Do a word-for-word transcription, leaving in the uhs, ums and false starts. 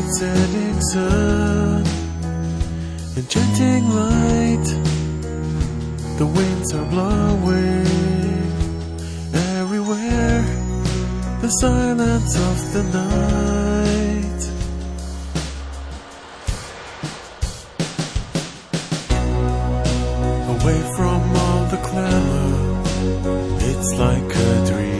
setting sun, enchanting light. The winds are blowing everywhere, the silence of the night. Away from all the clamor, it's like a dream.